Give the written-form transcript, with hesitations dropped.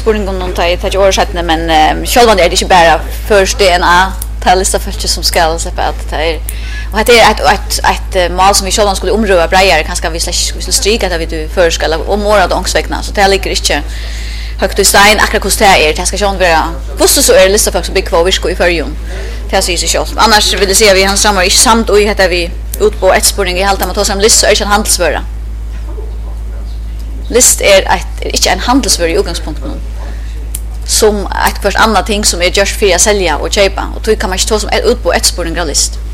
spurningen om det är årsättande men själva är det inte bara först DNA ta lista för som ska släppa att det är och det är ett mål som vi själva skulle omröra bredare kanske vi skulle stryka att vi du först ska om morgon ångsväckna så det ligger inte högt i stein akkurat kostar det ska ju vara visst så är lista folk så big kvar vi ska i förjun det ser sig själv annars vill det se vi hans samar inte samt och heter vi ut på ett spurning i halta man tar som list så är det en handelsvara list är inte en handelsvara i utgångspunkten som ett först annat ting som är just för att sälja och köpa och då kan man inte ta som ut på ett spurning list